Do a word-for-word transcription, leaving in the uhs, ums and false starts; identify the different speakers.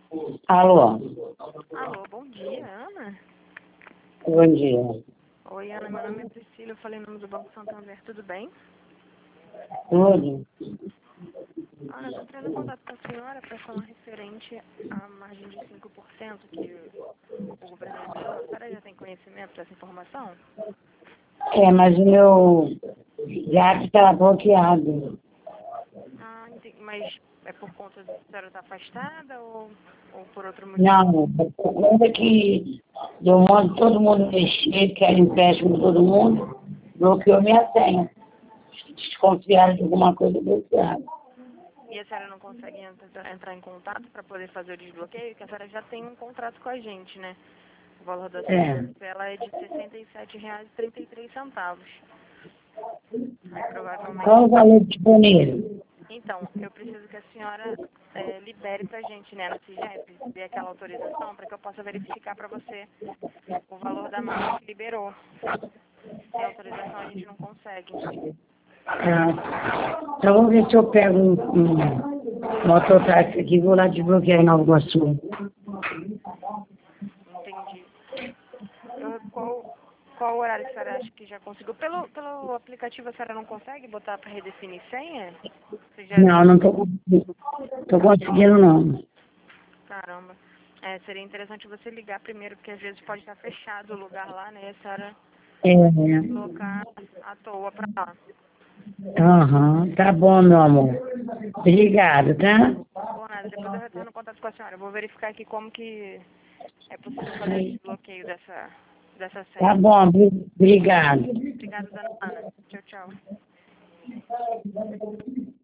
Speaker 1: Alô?
Speaker 2: Alô, bom dia, Ana?
Speaker 1: Bom dia.
Speaker 2: Oi, Ana, meu nome é Priscila, eu falei em nome do Banco Santander, tudo bem?
Speaker 1: Tudo?
Speaker 2: Ana, eu estou entrando em contato com a senhora para falar referente à margem de cinco por cento que o governo liberou. A senhora já tem conhecimento dessa informação?
Speaker 1: É, mas o meu gato está bloqueado.
Speaker 2: Ah, entendi. Mas é por conta de a senhora estar afastada ou, ou por outro motivo?
Speaker 1: Não, por conta que deu modo todo mundo mexer, quer empréstimo de todo mundo, bloqueou minha senha. Desconfiaram de alguma coisa bloqueada.
Speaker 2: E a senhora não consegue entra- entrar em contato para poder fazer o desbloqueio? Porque a senhora já tem um contrato com a gente, né? O valor da sua
Speaker 1: É.
Speaker 2: parcela é de sessenta e sete reais e trinta e três centavos. Aí
Speaker 1: Qual
Speaker 2: provavelmente.
Speaker 1: o valor disponível?
Speaker 2: Então, eu preciso que a senhora é, libere pra gente, né, no CIGEP, dê aquela autorização para que eu possa verificar para você o valor da margem que liberou. Sem autorização a gente não consegue.
Speaker 1: Ah, então vamos ver se eu pego um, um mototáxi aqui e vou lá desbloquear em Nova Iguaçu.
Speaker 2: Entendi. Eu- qual, qual horário que a senhora acha que já conseguiu? Pelo, pelo aplicativo a senhora não consegue botar para redefinir senha? Você já
Speaker 1: Não,
Speaker 2: viu?
Speaker 1: não estou conseguindo. Tô conseguindo não.
Speaker 2: Caramba. É, seria interessante você ligar primeiro, porque às vezes pode estar fechado o lugar lá, né? E a senhora
Speaker 1: É,
Speaker 2: deslocar à toa para lá.
Speaker 1: aham, tá bom, meu amor. Obrigado, tá?
Speaker 2: Por nada, depois eu retorno contato com a senhora. Eu vou verificar aqui como que é possível fazer o desbloqueio dessa, dessa
Speaker 1: Tá
Speaker 2: senha.
Speaker 1: bom, obri- obrigado.
Speaker 2: Obrigada, dona Ana. Tchau, tchau.